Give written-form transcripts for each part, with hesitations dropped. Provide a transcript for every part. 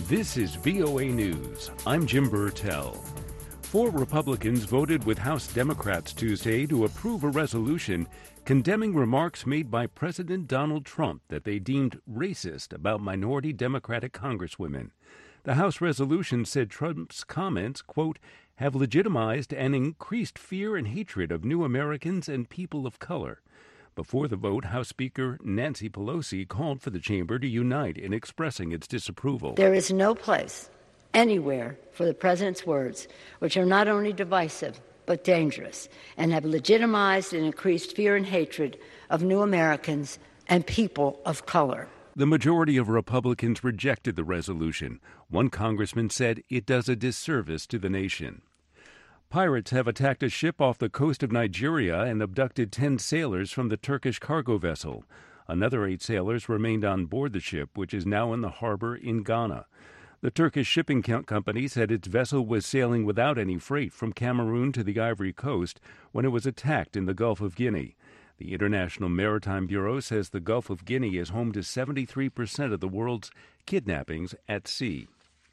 This is VOA News. I'm Jim Burtell. 4 Republicans voted with House Democrats Tuesday to approve a resolution condemning remarks made by President Donald Trump that they deemed racist about minority Democratic congresswomen. The House resolution said Trump's comments, quote, have legitimized and increased fear and hatred of new Americans and people of color. Before the vote, House Speaker Nancy Pelosi called for the chamber to unite in expressing its disapproval. There is no place anywhere for the president's words, which are not only divisive but dangerous and have legitimized and increased fear and hatred of new Americans and people of color. The majority of Republicans rejected the resolution. One congressman said it does a disservice to the nation. Pirates have attacked a ship off the coast of Nigeria and abducted 10 sailors from the Turkish cargo vessel. Another 8 sailors remained on board the ship, which is now in the harbor in Ghana. The Turkish shipping company said its vessel was sailing without any freight from Cameroon to the Ivory Coast when it was attacked in the Gulf of Guinea. The International Maritime Bureau says the Gulf of Guinea is home to 73% of the world's kidnappings at sea.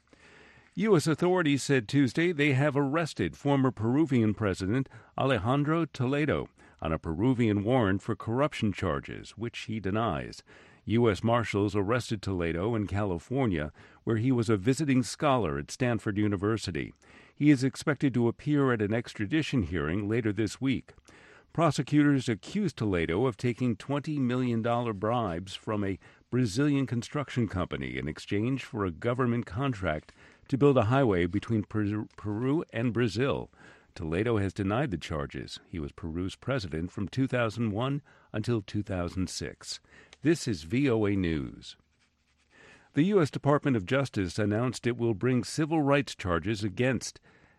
U.S. authorities said Tuesday they have arrested former Peruvian President Alejandro Toledo on a Peruvian warrant for corruption charges, which he denies. U.S. Marshals arrested Toledo in California, where he was a visiting scholar at Stanford University. He is expected to appear at an extradition hearing later this week. Prosecutors accused Toledo of taking $20 million bribes from a Brazilian construction company in exchange for a government contract to build a highway between Peru and Brazil. Toledo has denied the charges. He was Peru's president from 2001 until 2006. This is VOA News. The U.S. Department of Justice announced it will not bring civil rights charges against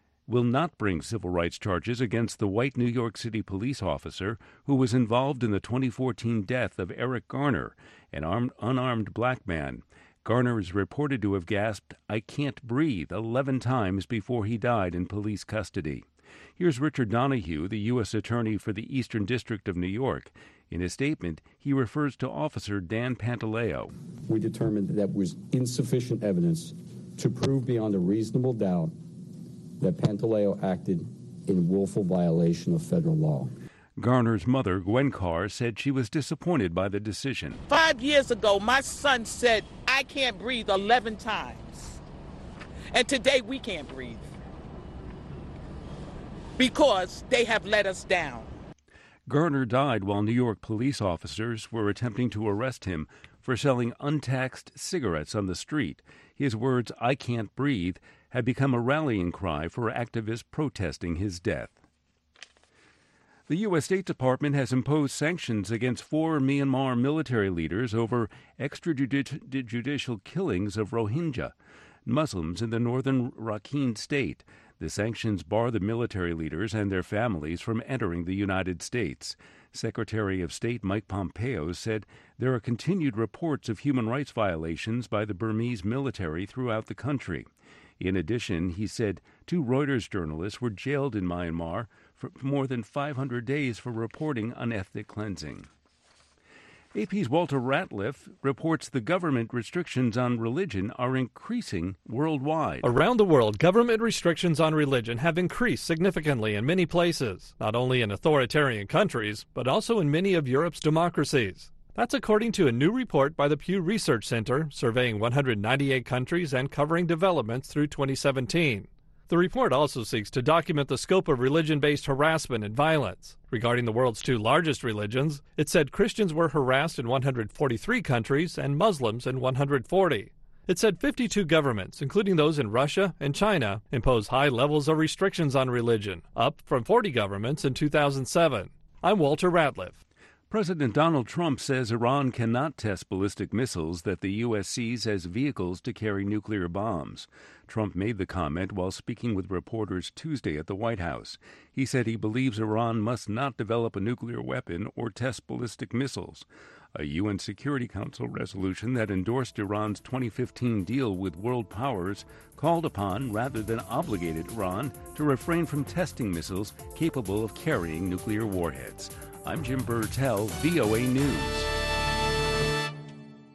the white New York City police officer who was involved in the 2014 death of Eric Garner, an unarmed black man. Garner is reported to have gasped, "I can't breathe," 11 times before he died in police custody. Here's Richard Donahue, the U.S. Attorney for the Eastern District of New York. In a statement, he refers to Officer Dan Pantaleo. We determined that was insufficient evidence to prove beyond a reasonable doubt that Pantaleo acted in willful violation of federal law. Garner's mother, Gwen Carr, said she was disappointed by the decision. 5 years ago, my son said, "I can't breathe," 11 times. And today we can't breathe because they have let us down. Garner died while New York police officers were attempting to arrest him for selling untaxed cigarettes on the street. His words, "I can't breathe," had become a rallying cry for activists protesting his death. The U.S. State Department has imposed sanctions against 4 Myanmar military leaders over extrajudicial killings of Rohingya Muslims in the northern Rakhine state. The sanctions bar the military leaders and their families from entering the United States. Secretary of State Mike Pompeo said there are continued reports of human rights violations by the Burmese military throughout the country. In addition, he said 2 Reuters journalists were jailed in Myanmar for more than 500 days for reporting on ethnic cleansing. AP's Walter Ratliff reports the government restrictions on religion are increasing worldwide. Around the world, government restrictions on religion have increased significantly in many places, not only in authoritarian countries, but also in many of Europe's democracies. That's according to a new report by the Pew Research Center, surveying 198 countries and covering developments through 2017. The report also seeks to document the scope of religion-based harassment and violence. Regarding the world's 2 largest religions, it said Christians were harassed in 143 countries and Muslims in 140. It said 52 governments, including those in Russia and China, impose high levels of restrictions on religion, up from 40 governments in 2007. I'm Walter Ratliff. President Donald Trump says Iran cannot test ballistic missiles that the U.S. sees as vehicles to carry nuclear bombs. Trump made the comment while speaking with reporters Tuesday at the White House. He said he believes Iran must not develop a nuclear weapon or test ballistic missiles. A UN Security Council resolution that endorsed Iran's 2015 deal with world powers called upon rather than obligated Iran to refrain from testing missiles capable of carrying nuclear warheads. I'm Jim Burtell, VOA News.